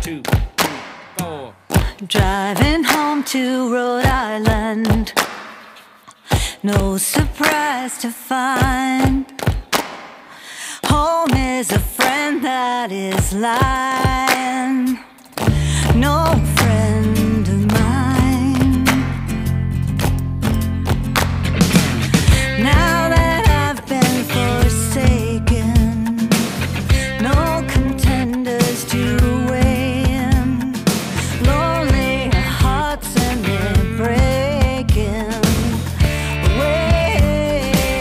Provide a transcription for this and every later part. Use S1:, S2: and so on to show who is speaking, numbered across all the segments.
S1: 2, 4.
S2: Driving home to Rhode Island, no surprise to find home is a friend that is lying, no friend of mine. Now that I've been forsaken, no contenders to weigh in, lonely hearts and they're breaking away.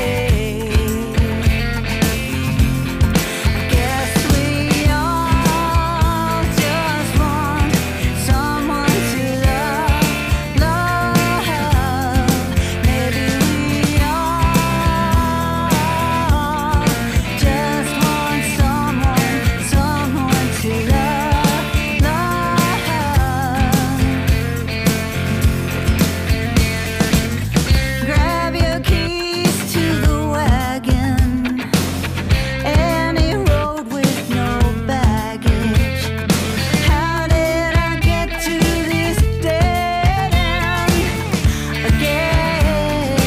S2: I guess we all just want someone to love, love. Maybe we all just want someone to love, love. Grab your keys to the wagon, any road with no baggage. How did I get to this dead end again?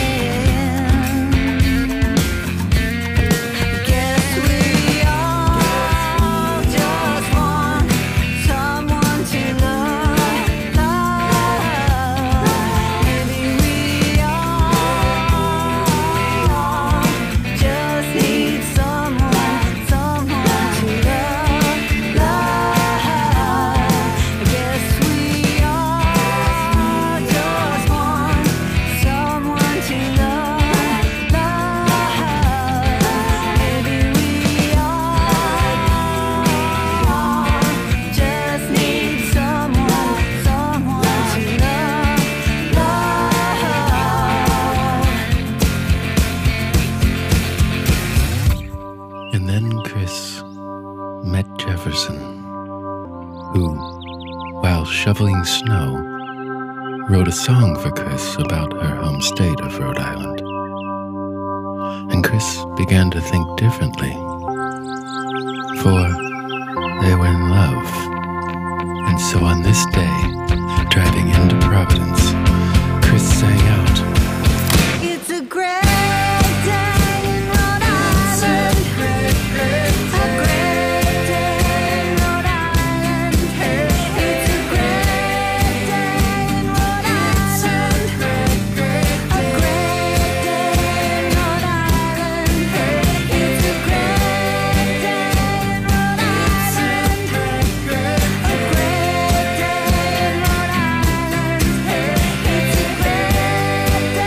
S2: Guess we all just want someone to love, love. Maybe we all just need someone to love, love. Guess we all just want someone to love, love. Maybe we all just need someone to love, love.
S3: And then Chris met Jefferson, who, while shoveling snow, wrote a song for Chris about her home state of Rhode Island. And Chris began to think differently, for they were in love. And so on this day, driving into Providence, Chris sang out,
S2: It's a great day in Rhode Island. A great day in Rhode Island. It's a great day in Rhode Island. A great day in Rhode Island. It's a great day in Rhode Island. A great day in Rhode Island. It's a great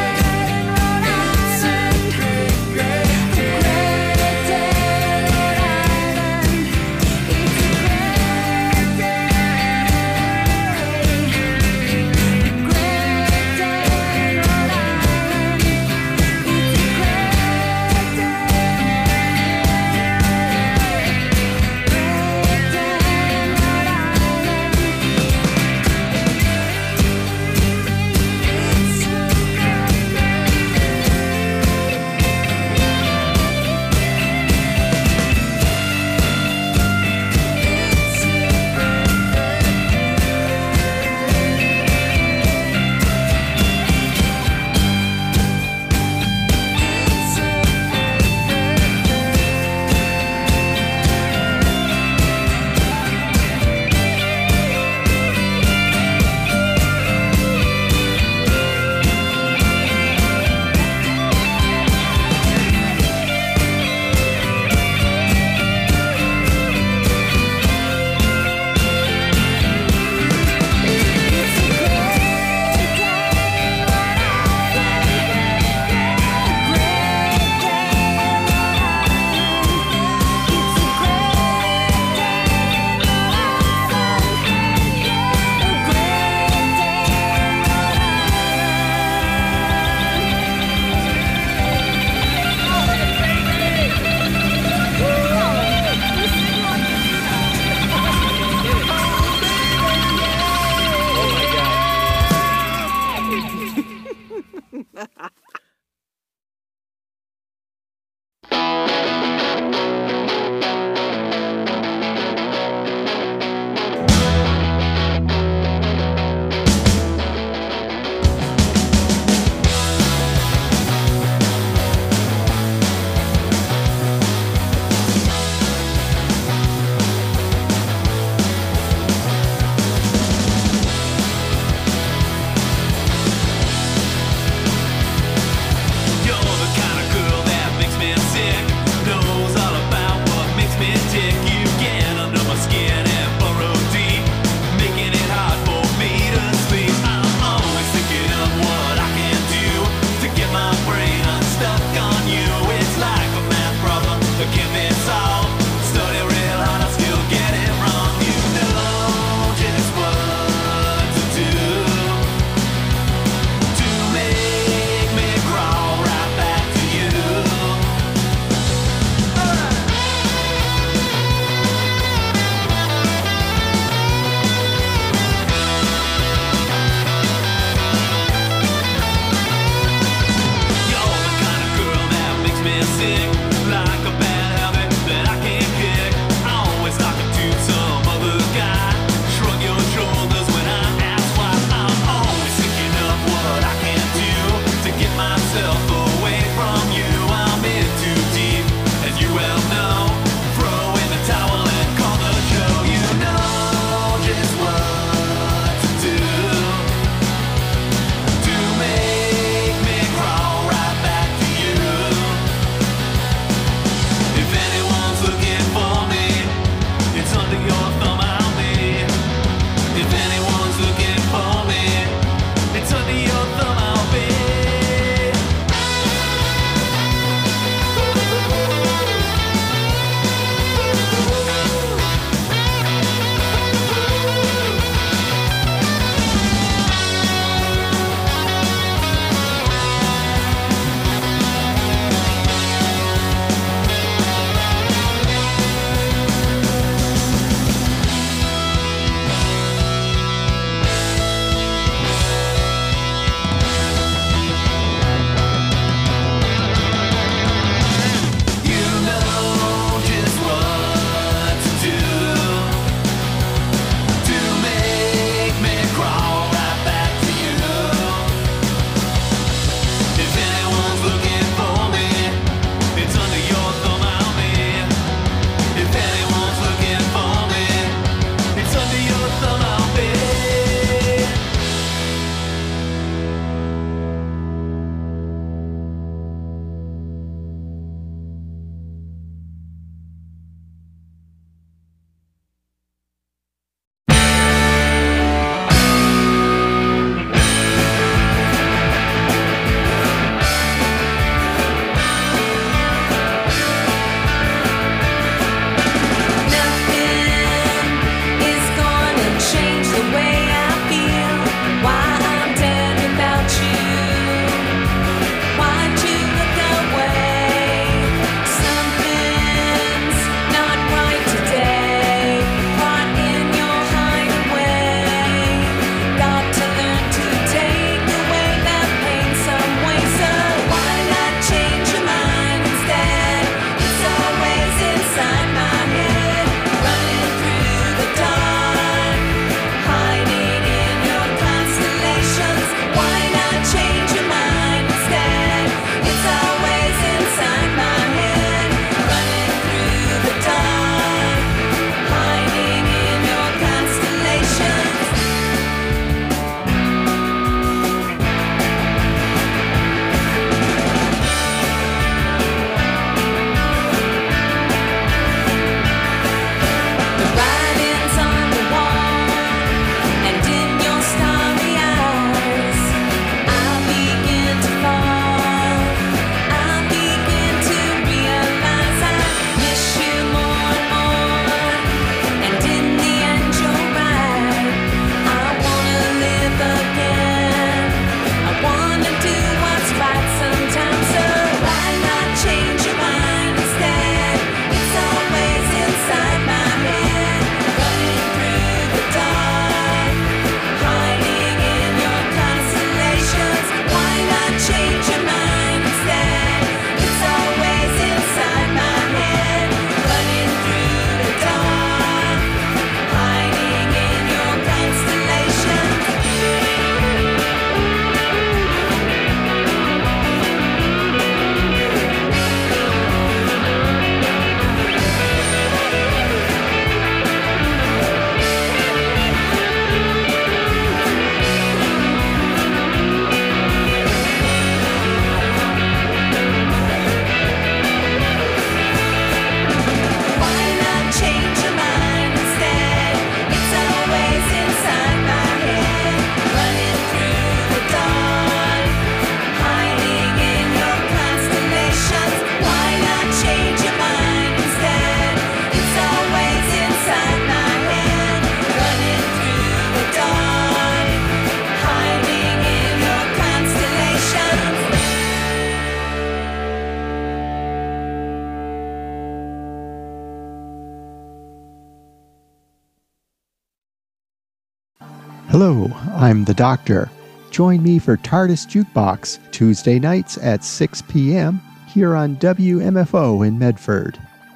S4: Hello, I'm the Doctor. Join me for TARDIS Jukebox, Tuesday nights at 6 p.m. here on WMFO in Medford.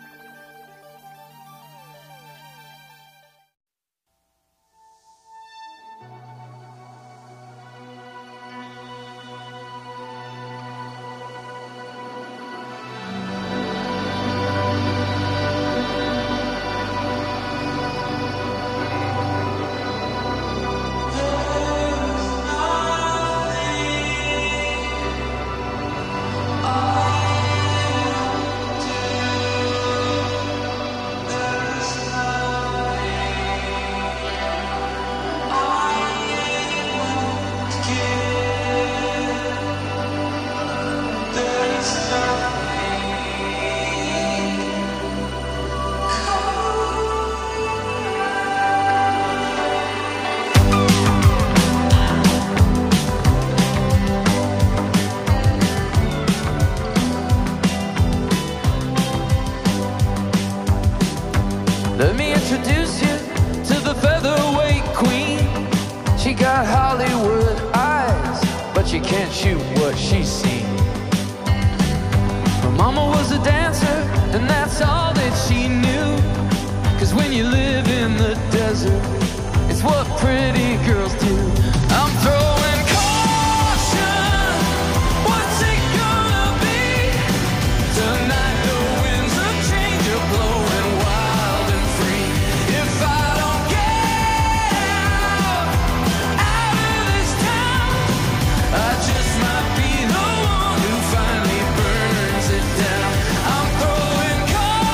S5: Let me introduce you to the featherweight queen. She got Hollywood eyes, but you can't shoot what she's seen. Her mama was a dancer, and that's all that she knew. 'Cause when you live in the desert, it's what pretty girls do. I'm throwing caution. What's it gonna be? Tonight the winds of change are blowing wild and free. If I don't get out of this town, I just might be the one who finally burns it down. I'm throwing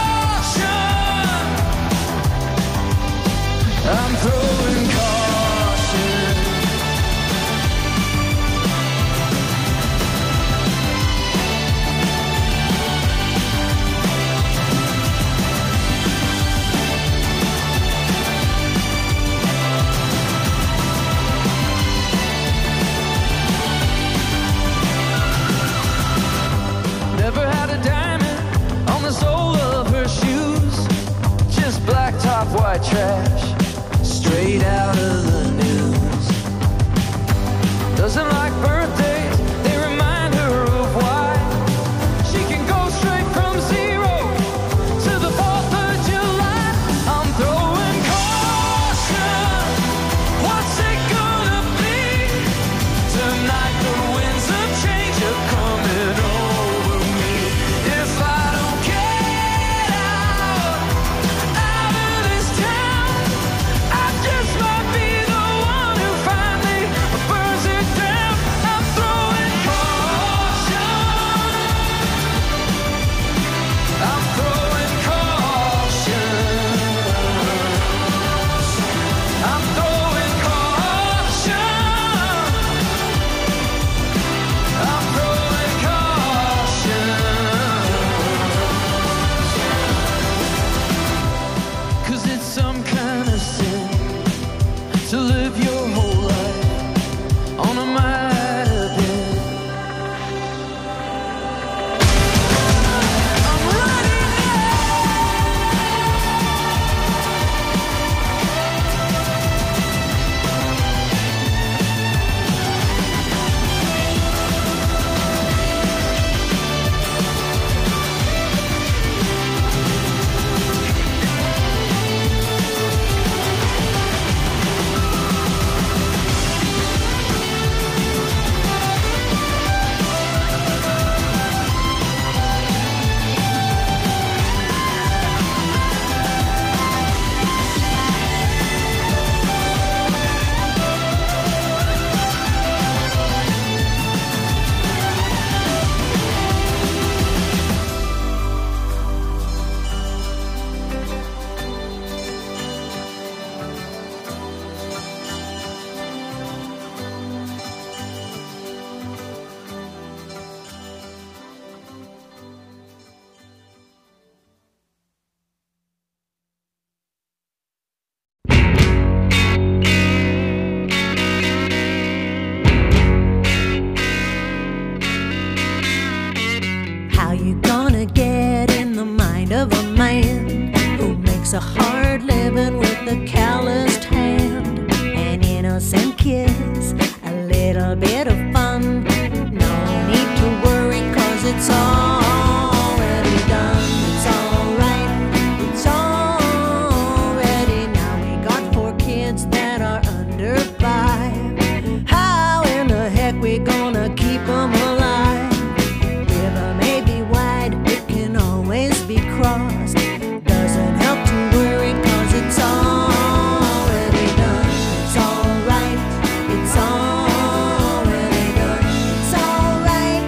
S5: caution. I'm throwing caution.
S2: was a little bit of fun. No need to worry, 'cause it's already done. It's alright, it's already now. We got 4 kids that are under 5. How in the heck we gonna keep them alive? River may be wide, it can always be crossed. Doesn't help to worry, 'cause it's already done. It's alright, it's already done. It's alright.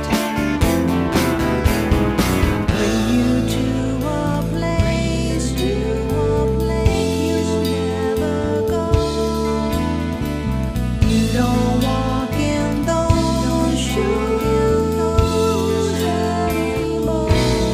S2: Bring you to a place you never go. You don't walk in those shoes anymore.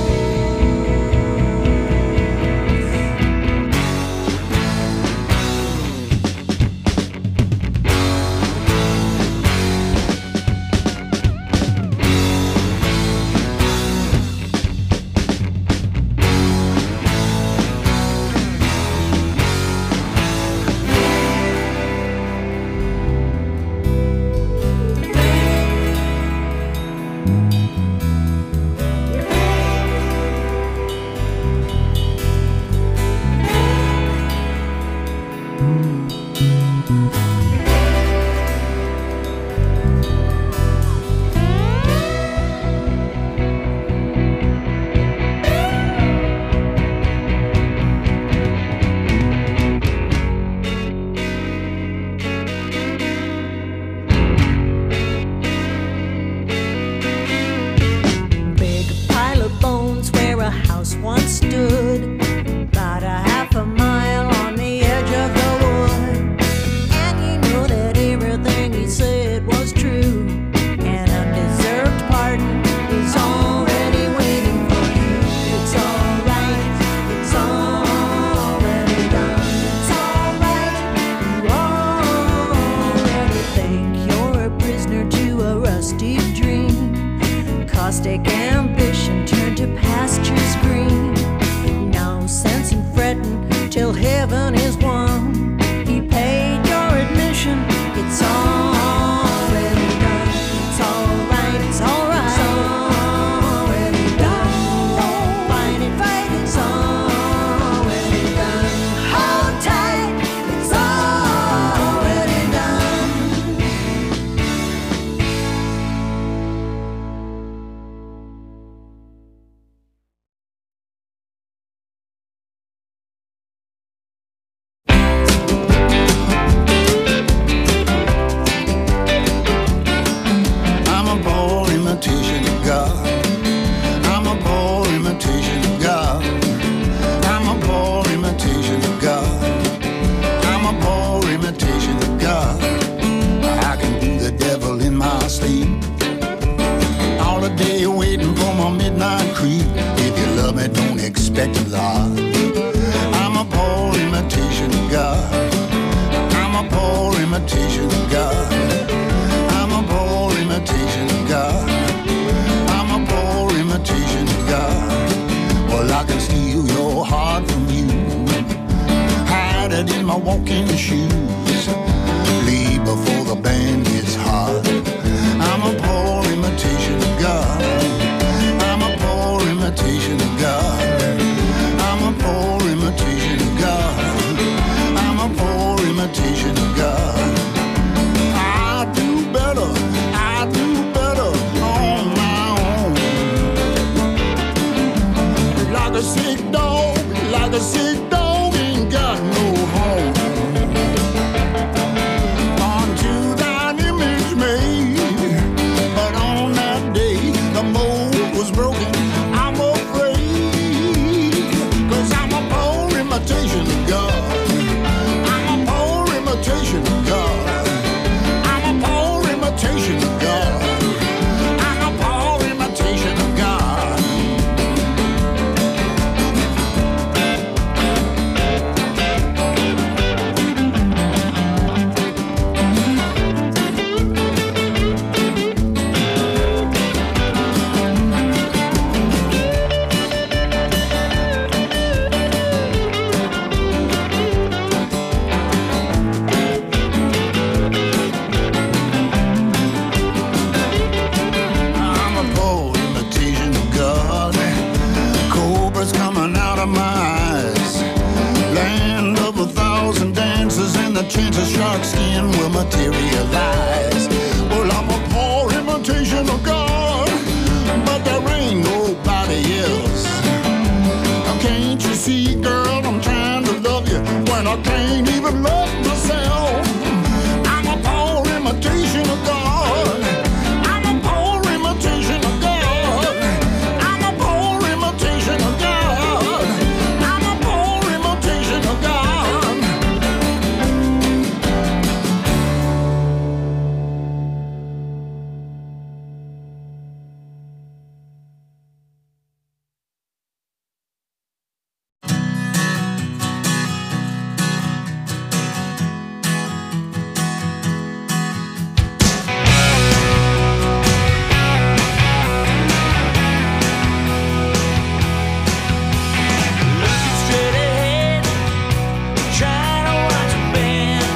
S2: Big pile of bones where a house once stood, about a half a mile on the edge of the wood. And you know that everything he said was true. An undeserved pardon is already waiting for you. It's alright, it's already done. It's alright, you already think you're a prisoner to a rusty dream. Caustic ambition turned to pastures green. No sense in fretting till heaven is won. He paid your admission. It's already done. It's alright. It's alright. It's already done. Don't fight it. It's already done. Hold tight. It's already done.
S6: I'm a poor imitation of God. I'm a poor imitation of God. I'm a poor imitation of God. I'm a poor imitation of God. I can do the devil in my sleep. All the day waiting for my midnight creep. If you love me, don't expect a lot. I'm a poor imitation of God. I'm a poor imitation of God. I'm a poor imitation of God. I'm a poor imitation of God. Well, I can steal your heart from you, hide it in my walking shoes, leave before the band gets hot. I'm a poor imitation of God. I'm a poor imitation of God. I'm a poor imitation of God. I'm a poor imitation of God. I do better on my own. Like a sick dog ain't got no home. Unto thine materialize. Well, I'm a poor imitation of God, but there ain't nobody else. Can't you see, girl, I'm trying to love you when I can't even love myself. I'm a poor imitation of God. I'm a poor imitation of God. I'm a poor imitation of God. I'm a poor imitation of God.
S5: Looking straight ahead, trying to watch a bend.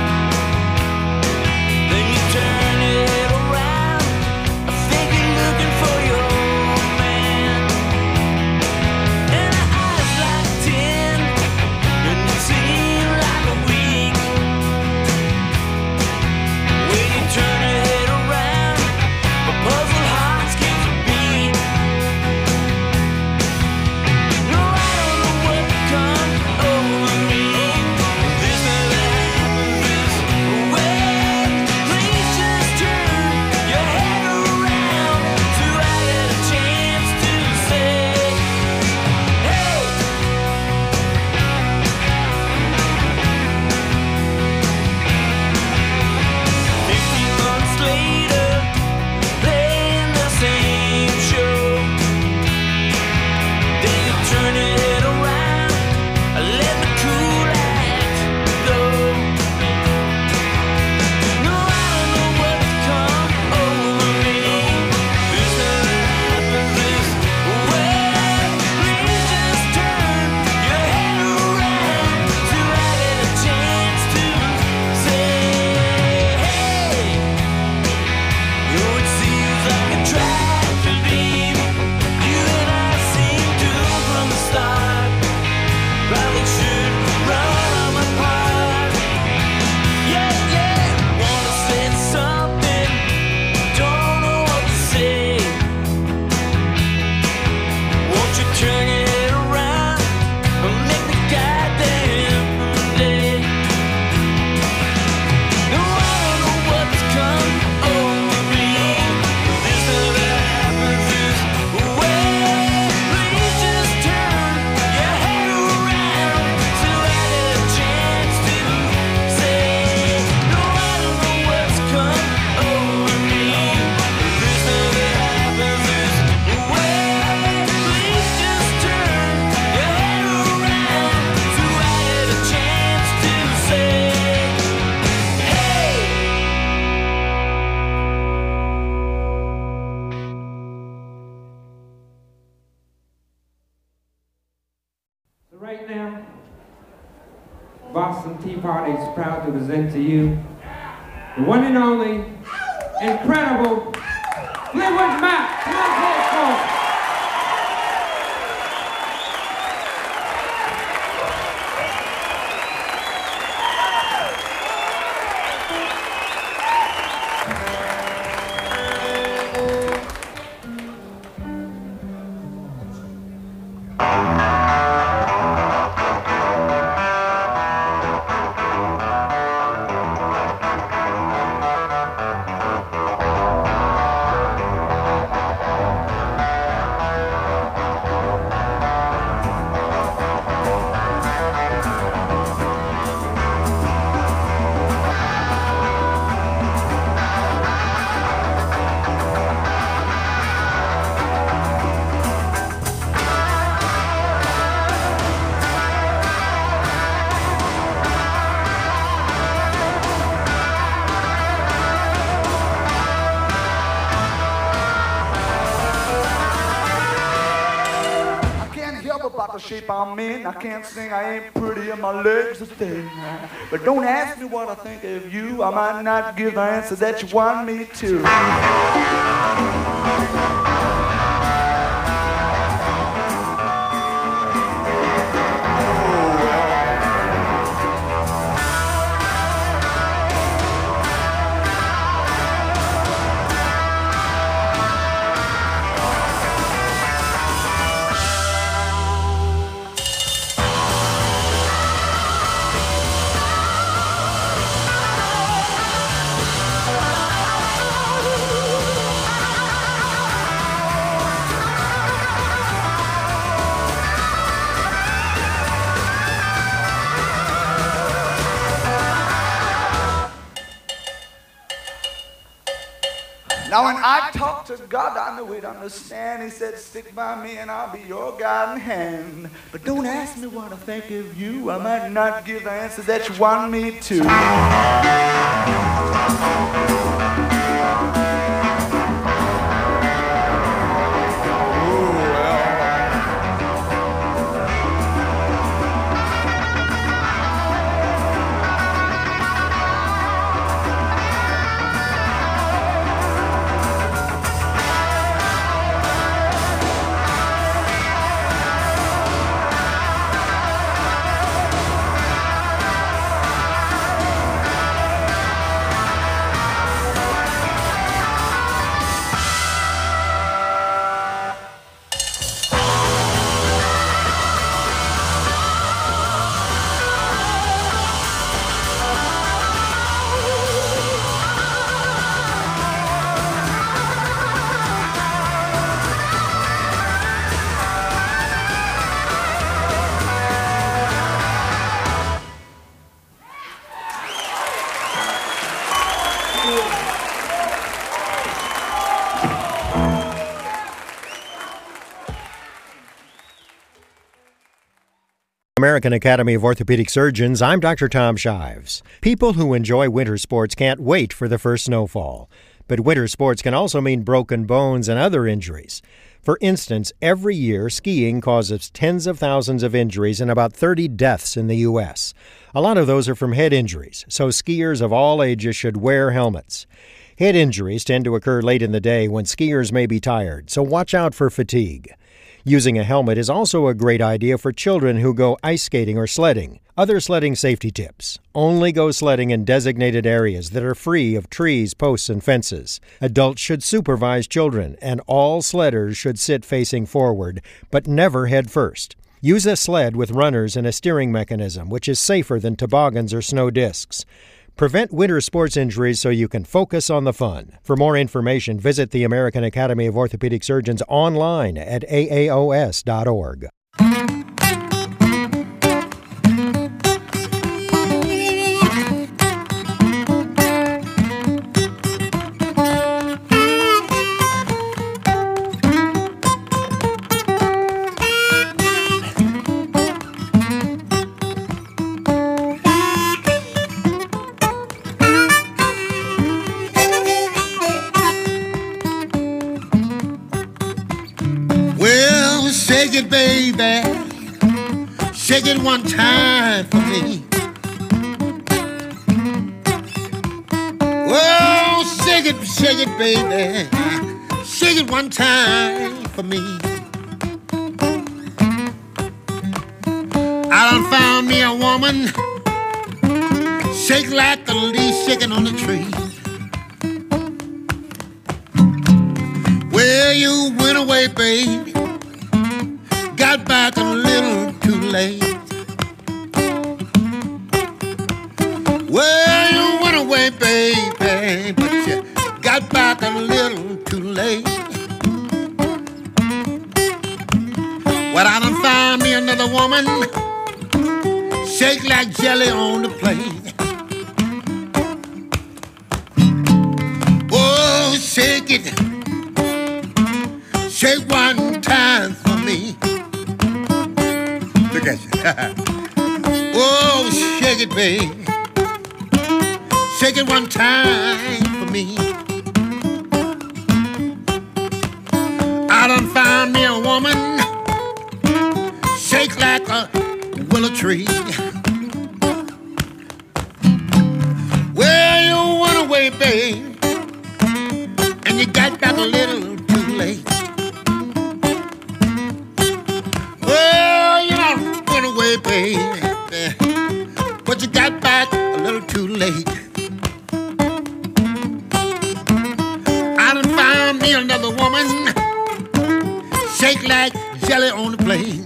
S5: Then you turn it around, I think you're looking for your man. And her eyes like 10, and you seem like a week. When you turn your head around, my puzzled heart skips a beat. No, I don't know what comes over me. This never happened this way. Please just turn your head around so I get a chance to say, hey. 15 months later, playing the same show. Then you turn your head around, I let the cool act go. No, I don't know what's come over me. This never happens this way. Please just turn your head around so I get a chance to say, hey. Oh, it seems like a tragedy. You and I seem doomed from the start. Probably should run on my part. Yeah, yeah. Wanna say something, don't know what to say. Won't you turn your head around and make me goddamn day? No, I don't know what's come over me. This never happens this way. Please just turn your head around so I get a chance to say, no, I don't know what's come over me. This never happens this way. Please just turn your head around so I get a chance to say, hey.
S1: So right now, Boston Tea Party is proud to present to you the one and only, incredible Fleetwood Mac. Come on, play it for us.
S7: about the shape I'm in. I can't sing, I ain't pretty, and my legs are thin. But don't ask me what I think of you. I might not give the answer that you want me to. Now when I talked to God, I knew he'd understand. He said, stick by me and I'll be your guiding hand. But don't ask me what I think of you. I might not give the answer that you want me to.
S8: American Academy of Orthopedic Surgeons, I'm Dr. Tom Shives. People who enjoy winter sports can't wait for the first snowfall. But winter sports can also mean broken bones and other injuries. For instance, every year skiing causes tens of thousands of injuries and about 30 deaths in the U.S. A lot of those are from head injuries, so skiers of all ages should wear helmets. Head injuries tend to occur late in the day when skiers may be tired, so watch out for fatigue. Using a helmet is also a great idea for children who go ice skating or sledding. Other sledding safety tips: only go sledding in designated areas that are free of trees, posts, and fences. Adults should supervise children, and all sledders should sit facing forward, but never head first. Use a sled with runners and a steering mechanism, which is safer than toboggans or snow discs. Prevent winter sports injuries so you can focus on the fun. For more information, visit the American Academy of Orthopedic Surgeons online at aaos.org.
S6: Shake it, baby. Shake it one time for me. Oh, shake it, baby. Shake it one time for me. I done found me a woman, shake like the leaf shaking on the tree. Well, you went away, baby. Got back a little too late. Well, you went away, baby, but you got back a little too late. Well, I done found me another woman, shake like jelly on the plate. Oh, shake it, shake one time for me. Look at you. Oh, shake it, baby. Shake it one time for me. I done found me a woman, shake like a willow tree. Well, you went away, babe, and you got back a little too late. Well, you done went away, baby, but you got back a little too late. I done found me another woman, shake like jelly on the plate.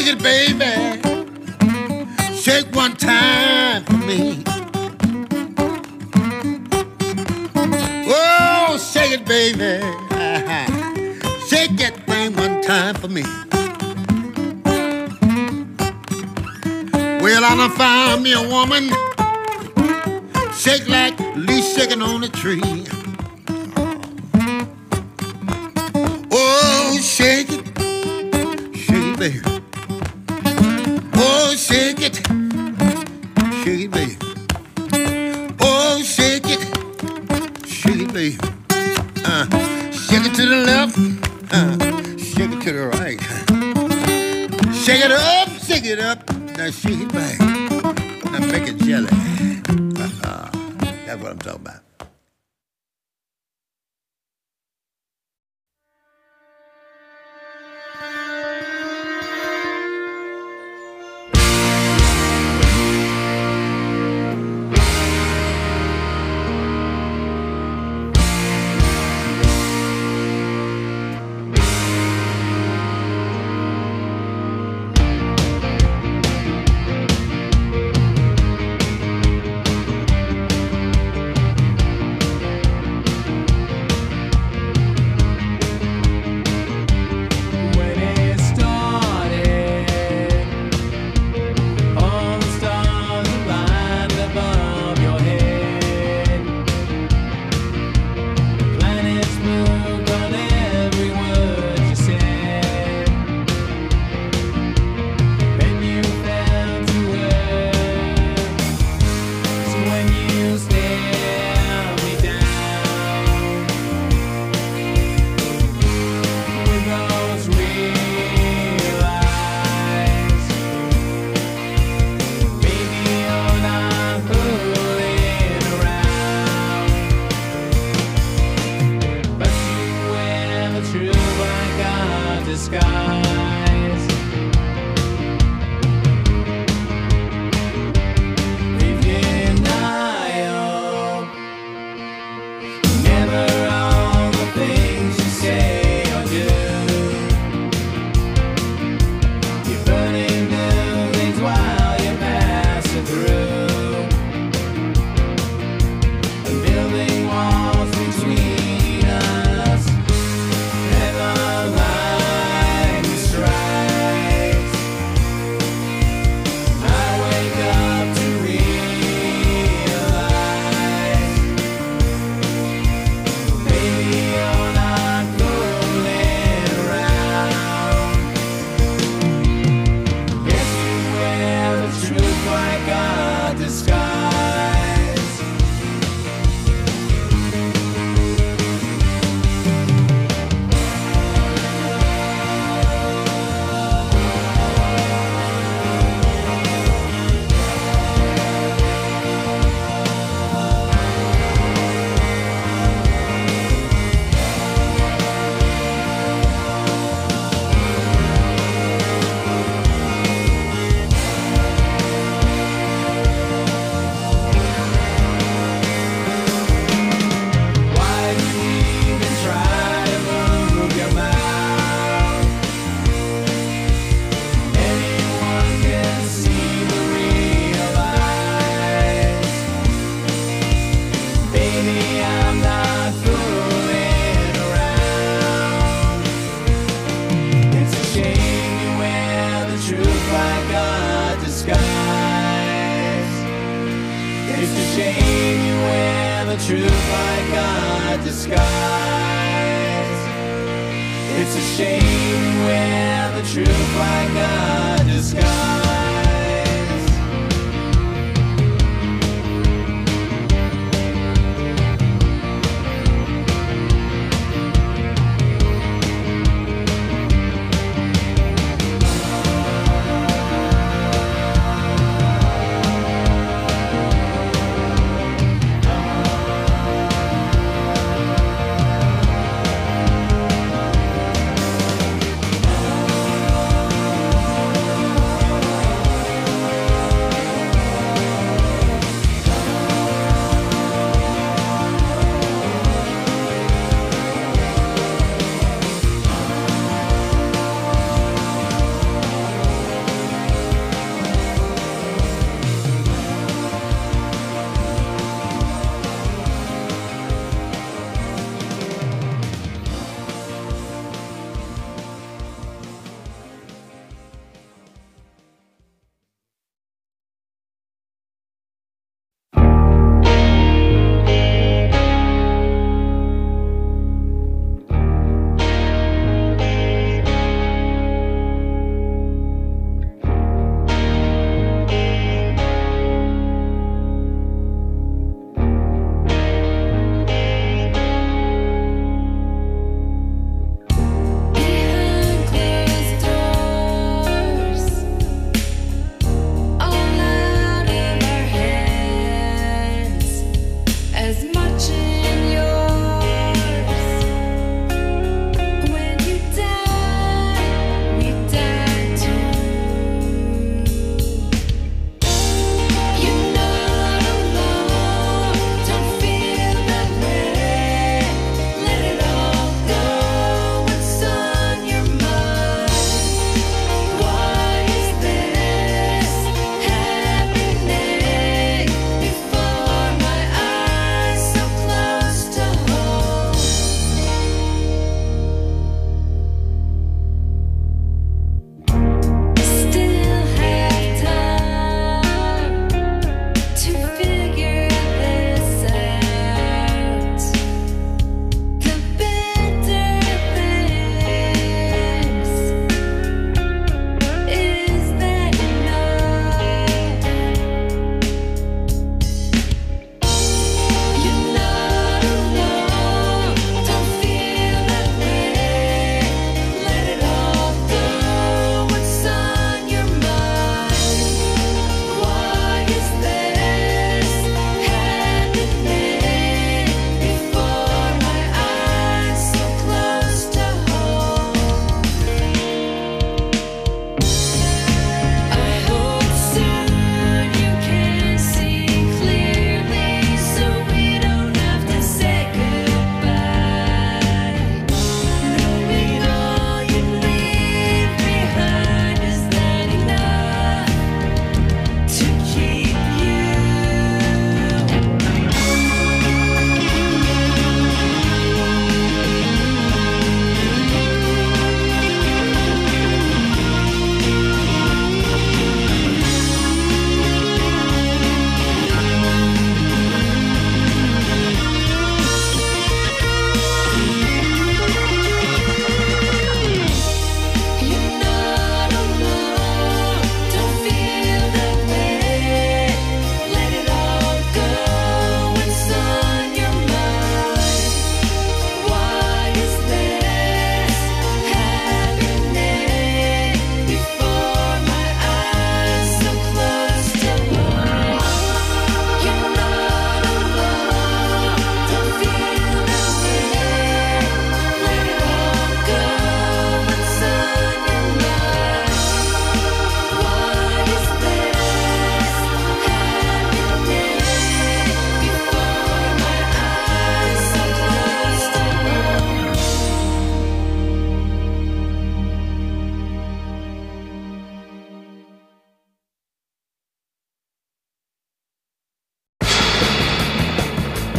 S6: shake it, baby. Shake one time for me. Oh, shake it, baby. Shake that thing one time for me. Well, I done found me a woman, shake like leaf shaking on a tree. Oh, shake it, baby. Oh, shake it, baby. Oh, shake it, baby. Shake it to the left, shake it to the right. Shake it up, shake it up. Now shake it back. Now make it jelly. That's what I'm talking about.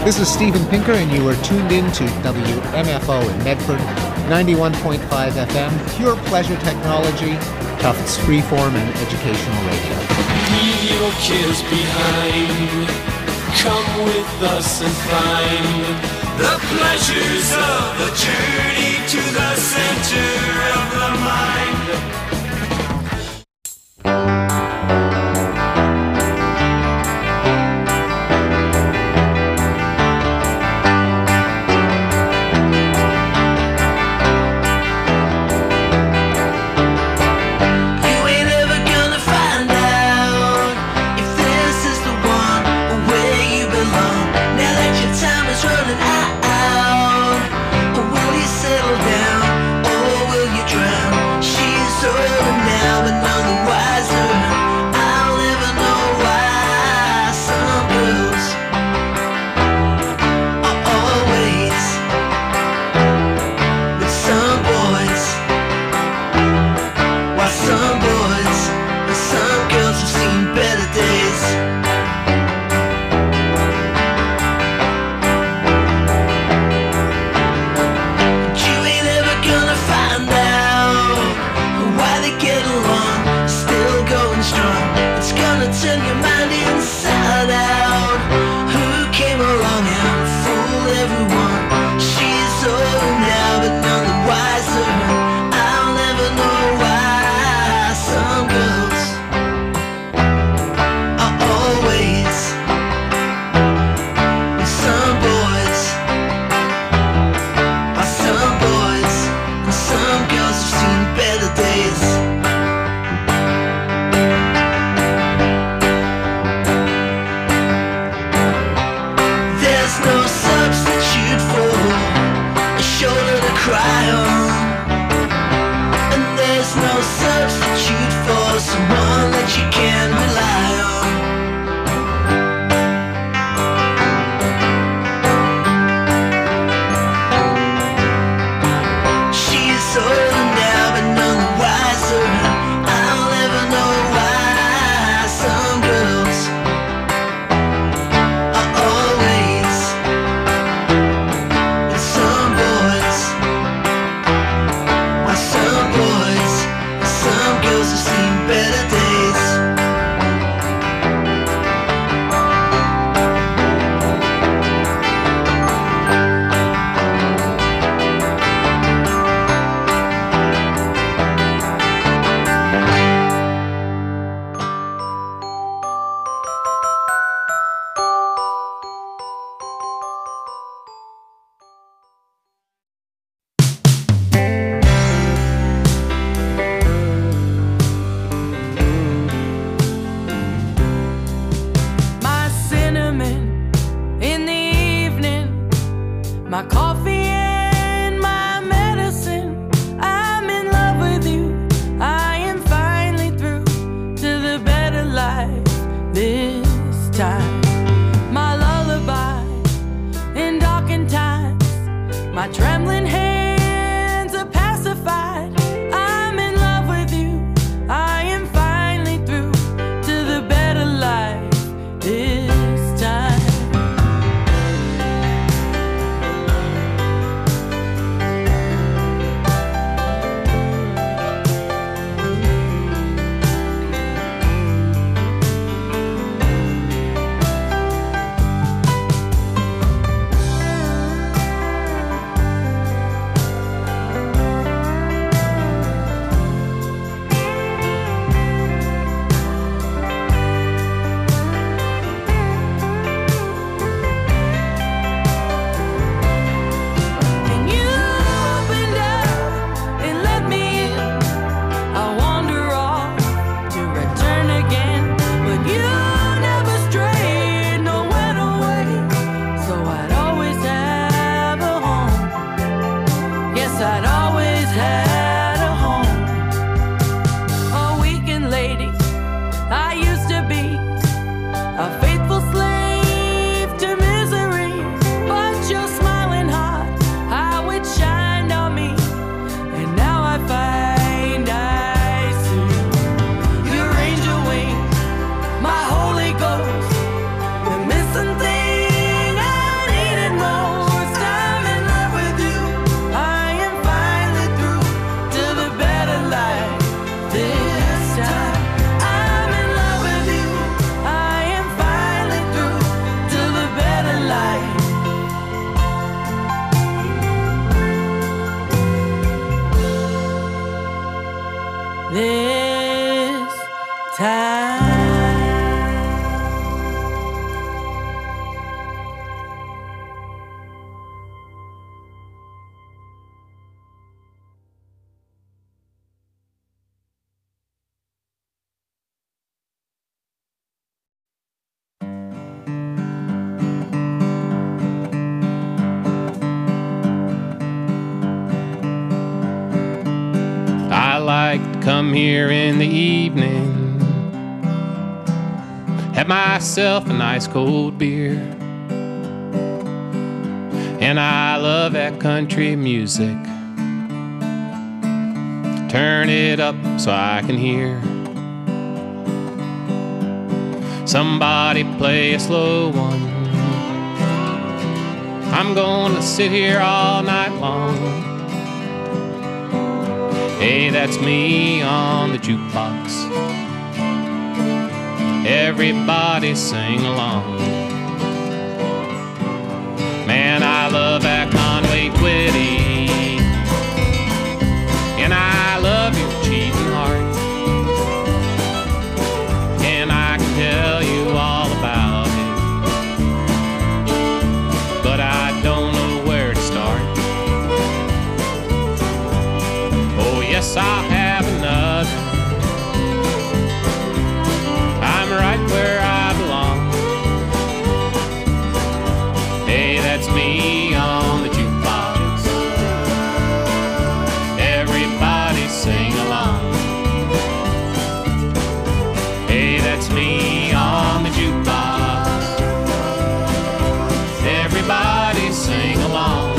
S9: This is Stephen Pinker, and you are tuned in to WMFO in Medford, 91.5 FM, pure pleasure technology, Tufts freeform and educational radio.
S10: Leave your cares behind. Come with us and find the pleasures of the journey to the center of the mind.
S11: come here in the evening, have myself a nice cold beer, and I love that country music. Turn it up so I can hear somebody play a slow one. I'm gonna sit here all night long. Hey, that's me on the jukebox. Everybody sing along. Man, I love that Conway Twitty, and I love your cheating heart, and I can tell you all about it, but I don't know where to start. Oh yes, I'll have another. I'm right where I belong. Hey, that's me on the jukebox. Everybody sing along. Hey, that's me on the jukebox. Everybody sing along.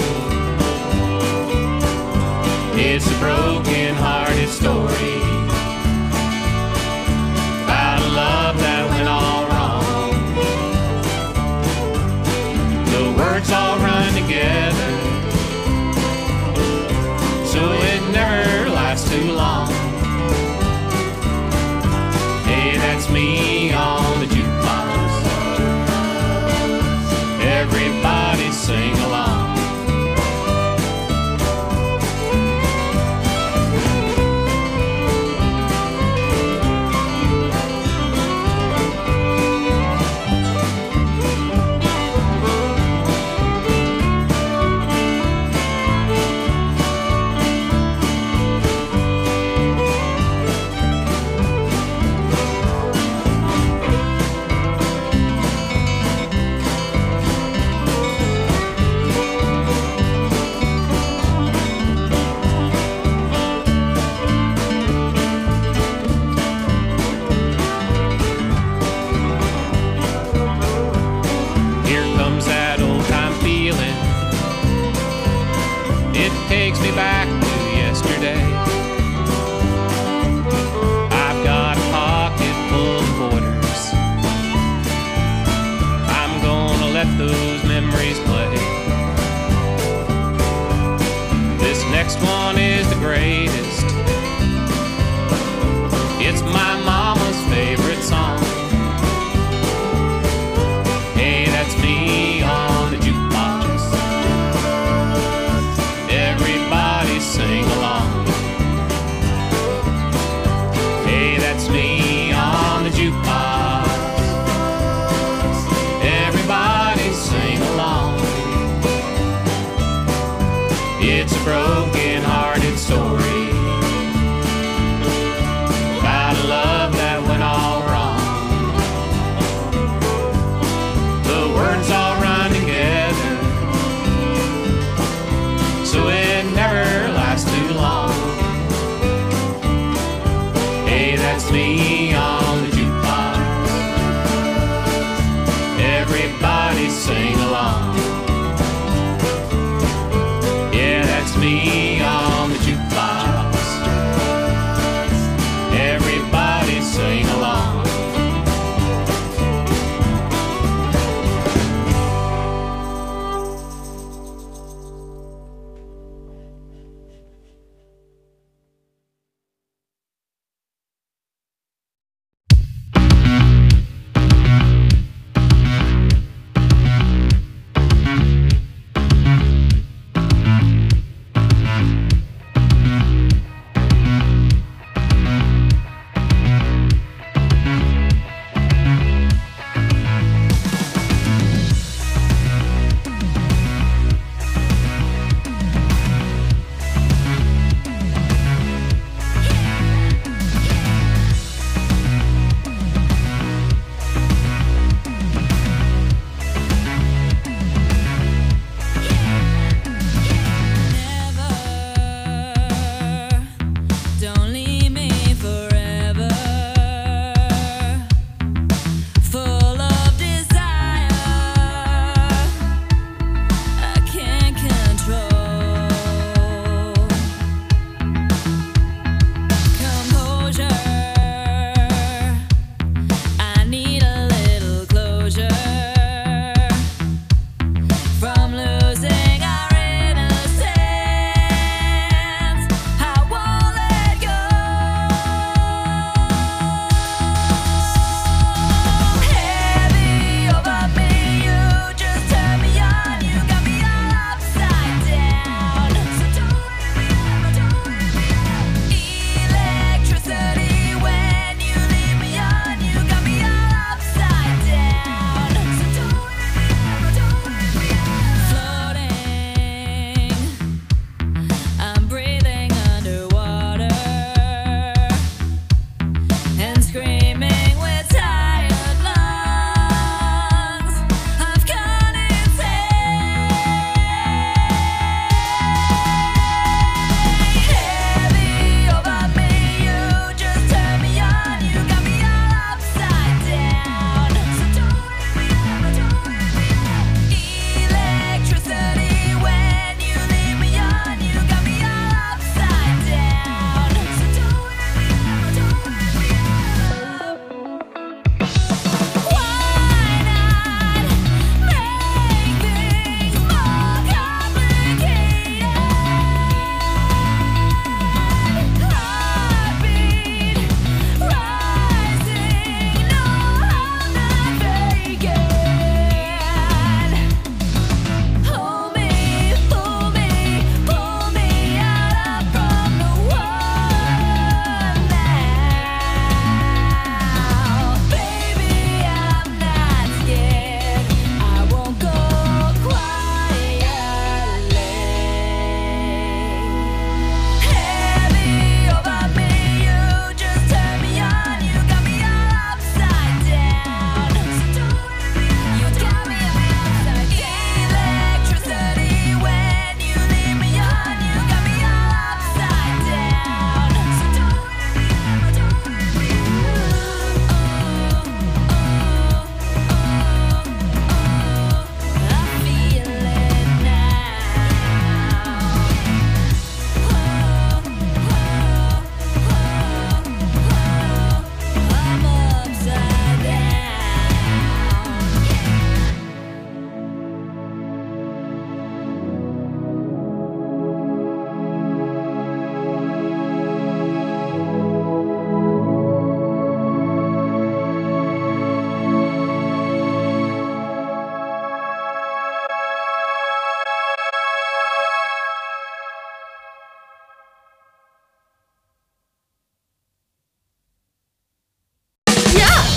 S11: It's a broken-hearted story about a love that went all wrong. The words all run together, so it never lasts too long. Hey, that's me on the jukebox. Everybody sing along.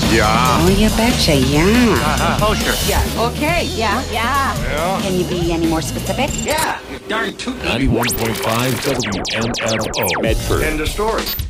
S12: Yeah.
S13: Oh, you betcha, yeah.
S12: Kosher.
S13: Yeah. Okay, yeah.
S12: Yeah.
S13: Can you be any more specific?
S12: Yeah. You darn tootin'.
S14: 91.5 WMFO. Medford.
S12: End of story.